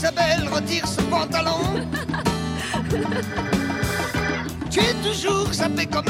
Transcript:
Isabelle retire son pantalon. Tu es toujours sapé comme